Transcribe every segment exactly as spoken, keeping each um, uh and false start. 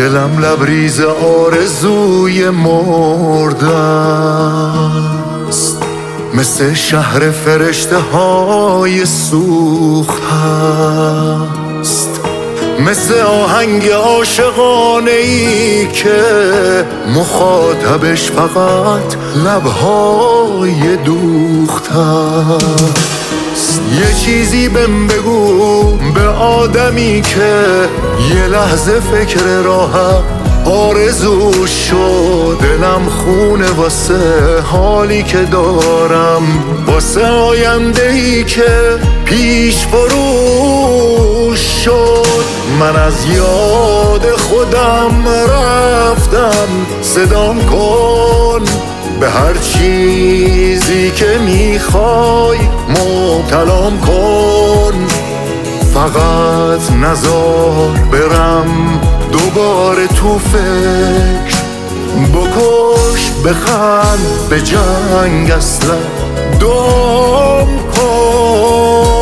دلم لبریز آرزوی مردست، مثل شهر فرشته های سوخت هست، مثل آهنگ عاشقانه ای که مخاطبش فقط لبهای دوخت هست. یه چیزی بهم بگو به آدمی که یه لحظه فکر راحت آرزو شد. دلم خونه واسه حالی که دارم، واسه آینده‌ای که پیش فروش شد. من از یاد خودم رفتم، صدام کن به هر چیزی که میخوای مبتلام کن. فقط نذار برم دوباره تو فکر، بکش بخند به جنگ اصلا دام کن.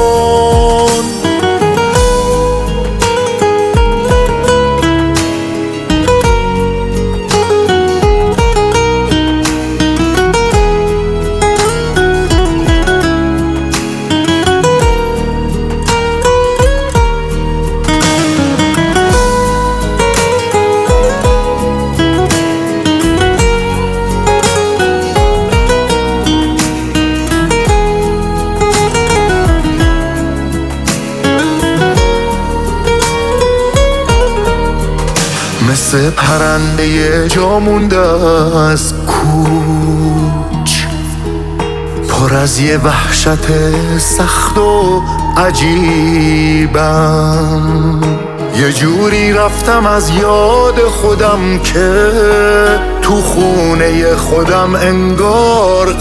مثل پرنده جا مونده از کوچ، پر از یه وحشت سخت و عجیبم. یه جوری رفتم از یاد خودم که تو خونه خودم انگار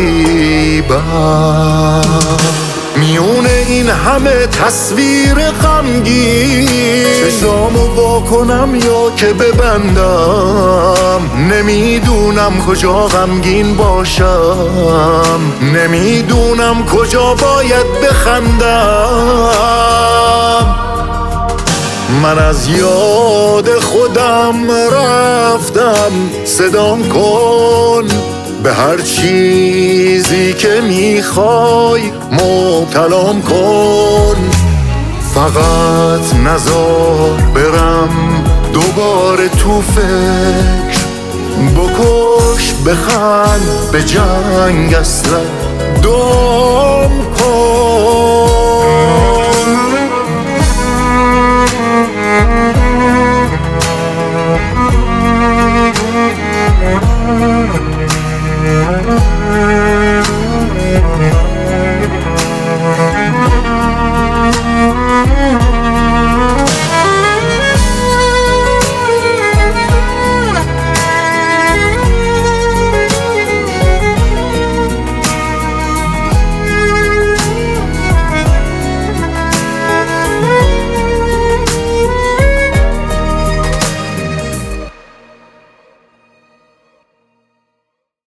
غریبم. میونه این همه تصویر غمگین، چشامو وا کنم یا که ببندم. نمیدونم کجا غمگین باشم، نمیدونم کجا باید بخندم. من از یاد خودم رفتم، صدام کن به هر چیزی که میخوای مبتلام کن. فقط نذار برم دوباره تو فکر، بکش بخند به جنگ اصلا دام کن.